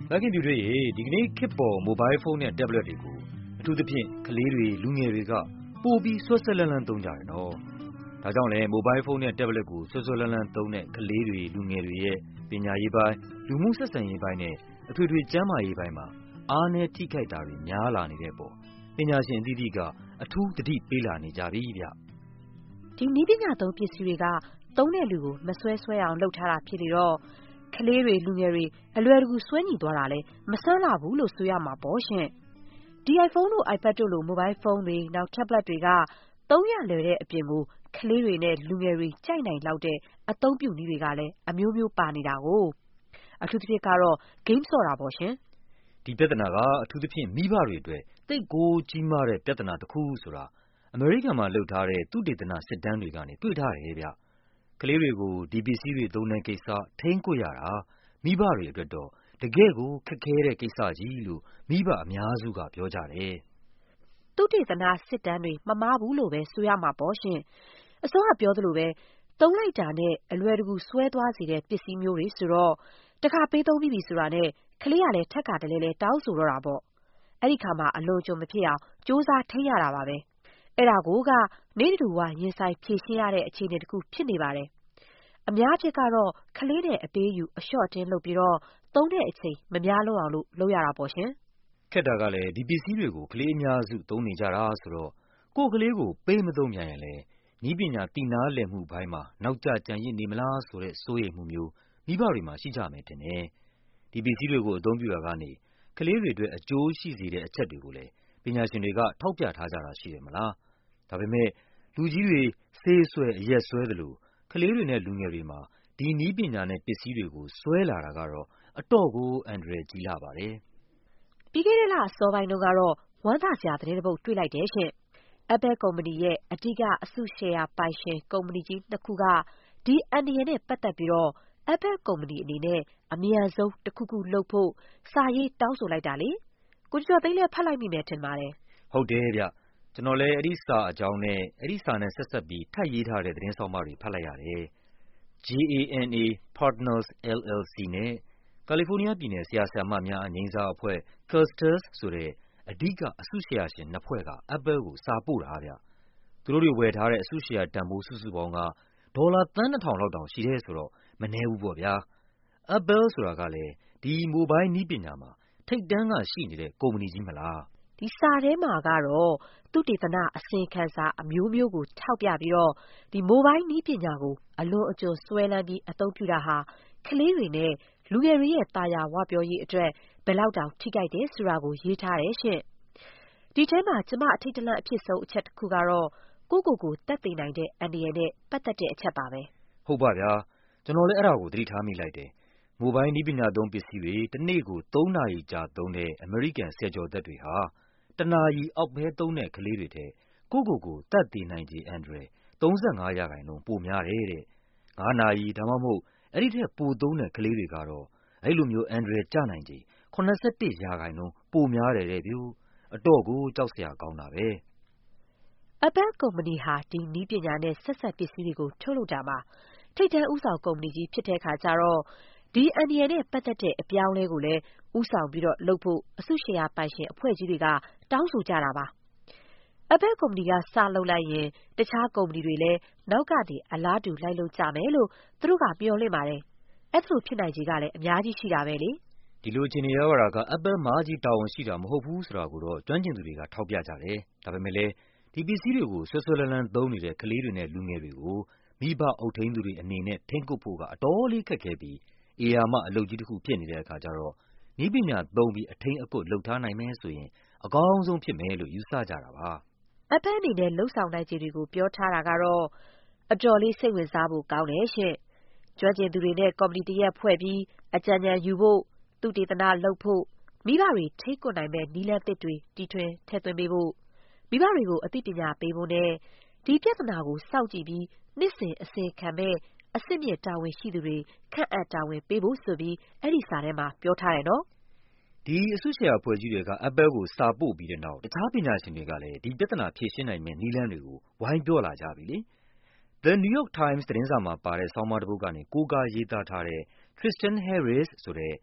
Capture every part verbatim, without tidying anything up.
မခင်ပြူတွေရေဒီကနေ့ခေတ်ပေါ်မိုဘိုင်းဖုန်းနဲ့ tablet တွေကိုအထူးသဖြင့်ကလေးတွေလူငယ်တွေကပိုပြီးဆွတ်ဆက်လန်းလန်းသုံးကြတယ်နော်။ဒါကြောင့်လည်းမိုဘိုင်းဖုန်းနဲ့ tablet ကိုဆွတ်ဆွတ်လန်းလန်းသုံးတဲ့ကလေးတွေလူငယ်တွေရဲ့ပညာရေးပိုင်းလူမှုဆက်ဆံရေးပိုင်းနဲ့အထွေထွေကျန်းမာရေးပိုင်းမှာအားနည်းထိခိုက်တာတွေများလာနေတဲ့ပေါ့ပညာရှင်အသီးသီးကအထူးသတိပေးလာနေကြပြီဗျ။ဒီနည်းပညာသုံးပစ္စည်းတွေကသုံးတဲ့လူကိုမဆွဲဆွဲအောင်လုပ်ထားတာဖြစ်လေတော့ကလေးတွေလူငယ်တွေအလွယ်တကူဆွဲညီသွားတာလဲမဆန်းလာဘူးလို့ဆိုရမှာပေါ့ရှင်။ဒီ iPhone တို့ iPad တို့လို mobile phone တွေနောက် tablet တွေကသုံးရလွယ်တဲ့အပြင်ကိုကလေးတွေနဲ့လူငယ်တွေကြိုက်နိုင်လောက်တဲ့အသုံးပြုနည်းတွေကလည်းအမျိုးမျိုးပါနေတာကိုအထူးသဖြင့်ကတော့ game ဆော့တာပေါ့ရှင်။ဒီပြဿနာကအထူးသဖြင့်မိဘတွေအတွက်သိပ်ကိုကြီးမားတဲ့ပြဿနာတစ်ခုဆိုတာအမေရိကန်မှာလုပ်ထားတဲ့သုတေသနစစ်တမ်းတွေကနေတွေ့ထားတယ်ဗျ။ကလေးတွေကိုဒီပစ္စည်းတွေသုံးတဲ့ကိစ္စထိန်းကွပ်ရတာမိဘတွေအတွက်တော့တကယ်ကိုခက်ခဲတဲ့ကိစ္စကြီးလို့မိဘအများစုကပြောကြတယ်။သုတေသနစစ်တမ်းတွေမမှားဘူးလို့ပဲဆိုရမှာပေါ့ရှင်။အစောကပြောသလိုပဲသုံးလိုက်တာနဲ့အလွယ်တကူဆွဲသွားစေတဲ့ပစ္စည်းမျိုးတွေဆိုတော့တခါပေးသုံးပြီးပြီဆိုတာနဲ့ကလေးကလည်းထက်ကတလဲလဲတောင်းဆိုတော့တာပေါ့။အဲ့ဒီခါမှာအလွန်ကြုံမဖြစ်အောင်စူးစမ်းထိန်းရတာပါပဲ။အဲ့ဒါကိုကနေ့တူဝရင်ဆိုင်ဖြည့်ရှင်းရတဲ့အခြေအနေတစ်ခုဖြစ်နေပါတယ်။အများဖြစ်ကတော့ကလေးနဲ့အပေးယူအလျှော့တင်းလုပ်ပြီးတော့သုံးတဲ့အချိန်မများလို့အောင်လို့လုပ်ရတာပေါ့ရှင်။ခက်တာကလည်းဒီပစ္စည်းတွေကိုကလေးအများစုသုံးနေကြတာဆိုတော့ကိုယ်ကလေးကိုပေးမသုံးပြန်ရင်လေဤပညာတည်နာလည်မှုဘိုင်းမှာနောက်ကျကြံရစ်နေမလားဆိုတဲ့စိုးရိမ်မှုမျိုးမိဘတွေမှာရှိကြမယ်တင်တယ်။ဒီပစ္စည်းတွေကိုအသုံးပြုတာကနေကလေးတွေအတွက်အကျိုးရှိစေတဲ့အချက်တွေကိုလည်းပညာရှင်တွေကထောက်ပြထားကြတာရှိတယ်မလား။ဒါပေမဲ့လူကြီးတွေဆေးဆွဲအရက်ဆွဲသလိုကလေးတွေနဲ့လူငယ်တွေမှာဒီနည်းပညာနဲ့ပစ္စည်းတွေကိုဆွဲလာတာကတော့အတော့ကိုအန္တရာယ်ကြီးလာပါတယ်။ပြီးခဲ့တဲ့လအစောပိုင်းတုန်းကတော့ဝမ်းသာစရာသတင်းတစ်ပုဒ်တွေ့လိုက်တယ်ရှင်။ Apple ကုမ္ပဏီရဲ့အဓိကအစုရှယ်ယာပိုင်ရှင်ကုမ္ပဏီကြီးနှစ်ခုကဒီအန္တရာယ်နဲ့ပတ်သက်ပြီးတော့ Apple ကုမ္ပဏီအနေနဲ့အမြန်ဆုံးတစ်ခုခုလုပ်ဖို့စာရေးတောင်းဆိုလိုက်တာလေ။ကိုကျော်သိန်းလည်းဖတ်လိုက်မိမယ်ထင်ပါတယ်။ဟုတ်တယ်ဗျ။ကျွန်တော်လည်းအဲ့ဒီစာအကြောင်းနဲ့အဲ့ဒီစာနဲ့ဆက်ဆက်ပြီးထပ်ရေးထားတဲ့သတင်းဆောင်မတွေဖတ်လိုက်ရတယ်။ G A N A Partners L L C နဲ့ကာလီဖိုးနီးယားပြည်နယ်ဆရာဆရာမများအငြိမ်းစားအဖွဲ့ Clusters ဆိုတဲ့အဓိကအစုရှယ်ယာရှင်နှစ်ဖွဲ့က Apple ကိုစာပို့တာဗျ။သူတို့တွေဝယ်ထားတဲ့အစုရှယ်ယာတန်ဖိုးစုစုပေါင်းကဒေါ်လာသန်းနှစ်ထောင်လောက်တောင်ရှိတယ်ဆိုတော့မနည်းဘူးပေါ့ဗျာ။ Apple ဆိုတာကလည်းဒီမိုဘိုင်းနည်းပညာမှာထိပ်တန်းကရှိနေတဲ့ကုမ္ပဏီကြီးမလား။ဒီစာထဲမှာကတော့သုတေသနအစီရင်ခံစာအမျိုးမျိုးကိုထောက်ပြပြီးတော့ဒီမိုဘိုင်းနည်းပညာကိုအလွန်အကျွံဆွဲလန်းပြီးအသုံးပြုတာဟာကလေးတွေနဲ့လူငယ်တွေရဲ့တာယာဝပြောရေးအတွက်ဘယ်လောက်တောင်ထိခိုက်တယ်ဆိုတာကိုရေးထားတယ်ရှင့်။ဒီထဲမှာကျမအထိတ်တလန့်အဖြစ်ဆုံးအချက်တစ်ခုကတော့ကိုကိုကိုတက်သိနိုင်တဲ့အန္တရာယ်နဲ့ပတ်သက်တဲ့အချက်ပါပဲ။ဟုတ်ပါဗျာ။ကျွန်တော်လည်းအဲ့ဒါကိုသတိထားမိလိုက်တယ်။မိုဘိုင်းနည်းပညာသုံးပစ္စည်းတွေတစ်နေ့ကိုသုံးနာရီကြာသုံးတဲ့အမေရိကန်ဆယ်ကျော်သက်တွေဟာတစ်နာရီအောက်ပဲသုံးတဲ့ကလေးတွေထက်ကိုကိုကိုတက်သိနိုင်ခြေအန္တရာယ်သုံးငါးရာခိုင်နှုန်းပိုများတယ်တဲ့။ငါးနာရီဒါမှမဟုတ်အဲ့ဒီထက်ပိုသုံးတဲ့ကလေးတွေကတော့အဲ့လိုမျိုးအန္တရာယ်ကျနိုင်ခြေခုနစ်ဆယ့်တစ်ရာခိုင်နှုန်းပိုများတယ်တဲ့ဗျ။အတော့ကိုကြောက်စရာကောင်းတာပဲ။ Apple ကုမ္ပဏီဟာဒီနည်းပညာနဲ့ဆက်ဆက်ပစ္စည်းတွေကိုထုတ်လုပ်တာမှာထိပ်တန်းဦးဆောင်ကုမ္ပဏီကြီးဖြစ်တဲ့အခါကျတော့ဒီအန္တရာယ်နဲ့ပတ်သက်တဲ့အပြောင်းအလဲကိုလည်းဦးဆောင်ပြီးတော့လုပ်ဖို့အစုရှယ်ယာပိုင်ရှင်အဖွဲ့ကြီးတွေကတောင်းဆိုကြတာပါ။ Apple ကုမ္ပဏီကစလုပ်လိုက်ရင်တခြားကုမ္ပဏီတွေလည်းနောက်ကနေအလားတူလိုက်လုပ်ကြမယ်လို့သူတို့ကမျှော်လင့်ပါတယ်။အဲ့ဒါလိုဖြစ်နိုင်ခြေကလည်းအများကြီးရှိတာပဲလေ။ဒီလိုအခြေအနေရောက်ရတာက Apple မှာကြီးတာဝန်ရှိတာမဟုတ်ဘူးဆိုတာကိုတော့ကျွမ်းကျင်သူတွေကထောက်ပြကြတယ်။ဒါပေမဲ့လည်းဒီပစ္စည်းတွေကိုဆွဲဆွဲလန်းလန်းသုံးနေတဲ့ကလေးတွေနဲ့လူငယ်တွေကိုမိဘအုပ်ထိန်းသူတွေအနေနဲ့ထိန်းကွပ်ဖို့ကအတော်လေးခက်ခဲပြီးအေယာမအလုပ်ကြီးတစ်ခုဖြစ်နေတဲ့အခါကျတော့နည်းပညာသုံးပြီးအထိန်းအကွပ်လုပ်ထားနိုင်မယ်ဆိုရင်အကောင်းဆုံးဖြစ်မယ်လို့ယူဆကြတာပါ။ Apple အနေနဲ့လှုပ်ဆောင်နိုင်ခြေတွေကိုပြောထားတာကတော့အတော်လေးစိတ်ဝင်စားဖို့ကောင်းတယ်ရှင့်။ကျွမ်းကျင်သူတွေနဲ့ကော်မတီတစ်ရပ်ဖွဲ့ပြီးအကြံဉာဏ်ယူဖို့သုတေသနလုပ်ဖို့မိဘတွေထိန်းကွပ်နိုင်မဲ့နည်းလမ်းသစ်တွေတီထွင်ထည့်သွင်းပေးဖို့မိဘတွေကိုအသိပညာပေးဖို့နဲ့ဒီပြဿနာကိုစောင့်ကြည့်ပြီးနှစ်စဉ်အစီရင်ခံမဲ့အဆင့်မြင့်တာဝန်ရှိသူတွေခန့်အပ်တာဝန်ပေးဖို့ဆိုပြီးအဲ့ဒီစာထဲမှာပြောထားတယ်နော်။ဒီအစုရှယ်ယာအဖွဲ့ကြီးတွေက Apple ကိုစာပို့ပြီးတဲ့နောက်တခြားပညာရှင်တွေကလည်းဒီပြဿနာဖြေရှင်းနိုင်မဲ့နည်းလမ်းတွေကိုဝိုင်းပြောလာကြပြီလေ။ The New York Times သတင်းစာမှာပါတဲ့ဆောင်းပါးတစ်ပုဒ်ကနေကိုးကားရေးသားထားတဲ့ Tristan Harris ဆိုတဲ့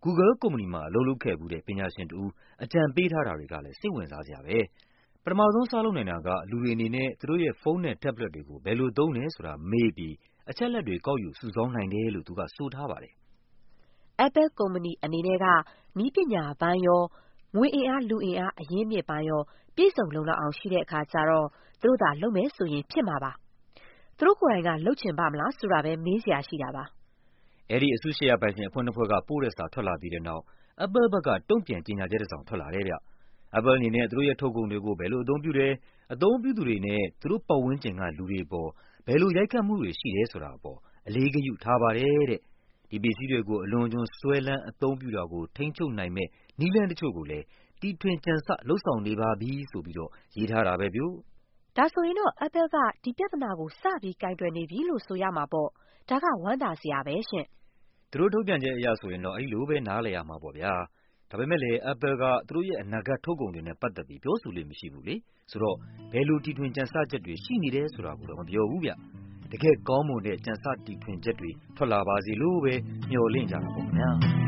Google ကုမ္ပဏီမှာအလုပ်လုပ်ခဲ့ဖူးတဲ့ပညာရှင်တူအကြံပေးထားတာတွေကလည်းစိတ်ဝင်စားစရာပဲ။ပထမဆုံးစလုပ်နိုင်တာကလူတွေအနေနဲ့သူတို့ရဲ့ဖုန်းနဲ့ tablet တွေကိုဘယ်လိုသုံးတယ်ဆိုတာမေးပြီးအချက်လက်တွေကောက်ယူစုဆောင်းနိုင်တယ်လို့သူကဆိုထားပါတယ်။ Apple ကုမ္ပဏီအနေနဲ့ကနည်းပညာပိုင်းရောငွေအင်အားလူအင်အားအရင်းမြစ်ပိုင်းရောပြည့်စုံလုံလောက်အောင်ရှိတဲ့အခါကျတော့သူတို့သာလုပ်မယ်ဆိုရင်ဖြစ်မှာပါ။သူတို့ကိုယ်တိုင်ကလုပ်ချင်ပါမလားဆိုတာပဲမေးစရာရှိတာပါ။အဲဒီအစုရှယ်ယာပိုင်ရှင်အဖွဲ့နှစ်ဖွဲ့ကပို့တဲ့စာထွက်လာပြီးတဲ့နောက် Apple ဘက်ကတုံ့ပြန်ကြေညာချက်တစ်စောင်ထွက်လာတယ်ဗျ။ Apple အနေနဲ့သူတို့ရဲ့ထုတ်ကုန်တွေကိုဘယ်လိုအသုံးပြုတယ်၊အသုံးပြုသူတွေနဲ့သူတို့ပတ်ဝန်းကျင်ကလူတွေပေါ်ဘယ်လိုရိုက်ခတ်မှုတွေရှိတယ်ဆိုတာအပေါ်အလေးဂရုထားပါတယ်တဲ့။ဒီပစ္စည်းတွေကိုအလွန်အကျွံစွဲလန်းအသုံးပြုတာကိုထိန်းချုပ်နိုင်မယ့်နည်းလမ်းတချို့ကိုလည်းတီထွင်ကြံစလုပ်ဆောင်နေပါပြီဆိုပြီးတော့ရေးထားတာပဲဗျ။ဒါဆိုရင်တော့ Apple ကဒီပြဿနာကိုစပြီးကိုင်တွယ်နေပြီလို့ဆိုရမှာပေါ့။ဒါကဝမ်းသာစရာပဲရှင့်။သူတို့ထုတ်ပြန်ချက်အရဆိုရင်တော့အဲဒီလိုပဲနားလည်ရမှာပေါ့ဗျာ။ဒါပေမဲ့လည်း Apple ကသူတို့ရဲ့အနာဂတ်ထုတ်ကုန်တွေနဲ့ပတ်သက်ပြီးပြောဆိုလေ့မရှိဘူးလေ။ဆိုတော့ဘယ်လိုတီထွင်ကြံစချက်တွေရှိနေတယ်ဆိုတာကိုတော့မပြောဘူးဗျ။တကယ်ကောင်းမွန်တဲ့ကြံစတီထွင်ချက်တွေထွက်လာပါစေလို့ပဲမျှော်လင့်ကြတာပေါ့ခင်ဗျာ။